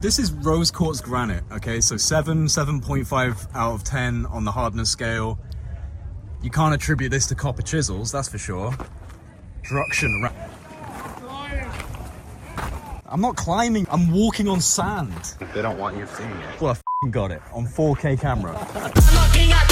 This is rose quartz granite, okay? So 7.5 out of 10 on the hardness scale. You can't attribute this to copper chisels, that's for sure. I'm not climbing, I'm walking on sand. They don't want you seeing it. Well, I got it on 4K camera.